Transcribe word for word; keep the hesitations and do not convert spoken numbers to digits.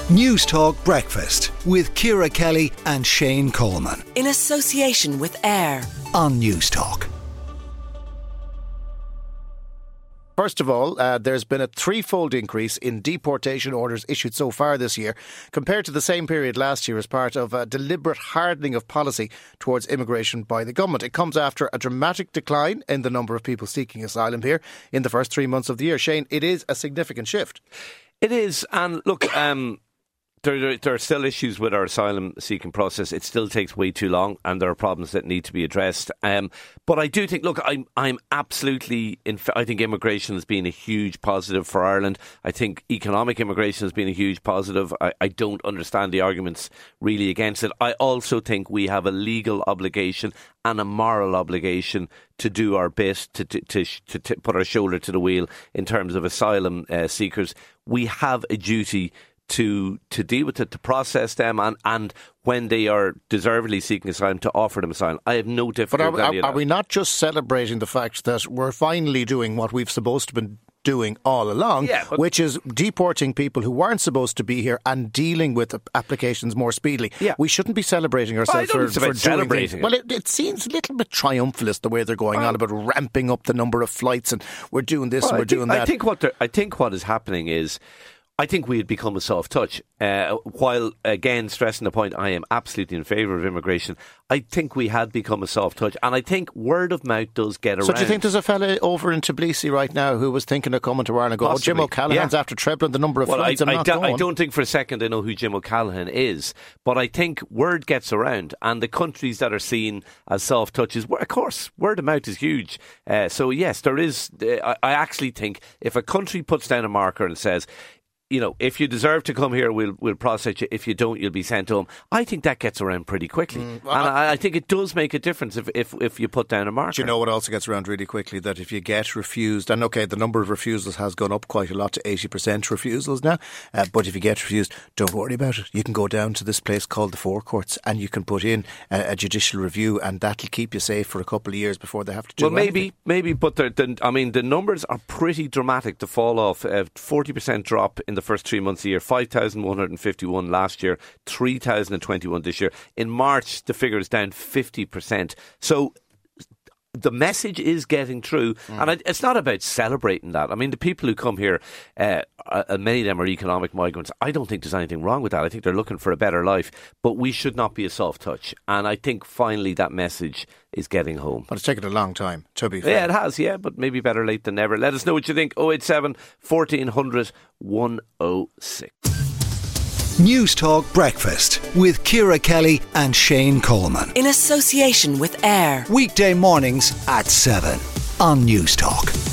News Talk Breakfast with Ciara Kelly and Shane Coleman. In association with AIR on News Talk. First of all, uh, there's been a threefold increase in deportation orders issued so far this year compared to the same period last year as part of a deliberate hardening of policy towards immigration by the government. It comes after a dramatic decline in the number of people seeking asylum here in the first three months of the year. Shane, it is a significant shift. It is. And look, um, there, there are still issues with our asylum seeking process. It still takes way too long and there are problems that need to be addressed. Um, but I do think, look, I'm, I'm absolutely, in, I think immigration has been a huge positive for Ireland. I think economic immigration has been a huge positive. I, I don't understand the arguments really against it. I also think we have a legal obligation and a moral obligation to do our best to to, to, to, to put our shoulder to the wheel in terms of asylum uh, seekers. We have a duty to to deal with it, to process them, and, and when they are deservedly seeking asylum, to offer them asylum. I have no difficulty. But are, are, are we not just celebrating the fact that we're finally doing what we've supposed to be doing all along, yeah, which is deporting people who weren't supposed to be here and dealing with applications more speedily? Yeah. We shouldn't be celebrating ourselves well, for, for for celebrating. It. Well, it, it seems a little bit triumphalist the way they're going well, on about ramping up the number of flights and we're doing this well, and we're I think, doing that. I think what I think what is happening is, I think we had become a soft touch. Uh, while, again, stressing the point, I am absolutely in favour of immigration. I think we had become a soft touch. And I think word of mouth does get around. So do you think there's a fella over in Tbilisi right now who was thinking of coming to Ireland and go, oh, Jim O'Callaghan's yeah. after trebling the number of well, flights, I, I'm I not do, going. I don't think for a second I know who Jim O'Callaghan is. But I think word gets around. And the countries that are seen as soft touches, of course, word of mouth is huge. Uh, so, yes, there is. Uh, I, I actually think if a country puts down a marker and says, you know, if you deserve to come here, we'll we'll process you. If you don't, you'll be sent home. I think that gets around pretty quickly. Mm, well, and I, I think it does make a difference if, if, if you put down a marker. Do you know what also gets around really quickly? That if you get refused, and okay, the number of refusals has gone up quite a lot to eighty percent refusals now, uh, but if you get refused, don't worry about it. You can go down to this place called the Four Courts and you can put in a, a judicial review and that'll keep you safe for a couple of years before they have to do well, maybe, anything. maybe, but the, the, I mean, the numbers are pretty dramatic, the fall off. Uh, forty percent drop in the first three months of the year, five thousand one hundred fifty-one last year, three thousand twenty-one this year. In March, the figure is down fifty percent. So the message is getting through, mm. and it's not about celebrating that. I mean, the people who come here, uh, uh, many of them are economic migrants. I don't think there's anything wrong with that. I think they're looking for a better life, but we should not be a soft touch. And I think finally that message is getting home. But it's taken a long time, to be fair. Yeah, it has, yeah, but maybe better late than never. Let us know what you think. oh eight seven, fourteen hundred, one oh six. News Talk Breakfast with Ciara Kelly and Shane Coleman. In association with AIR. Weekday mornings at seven on News Talk.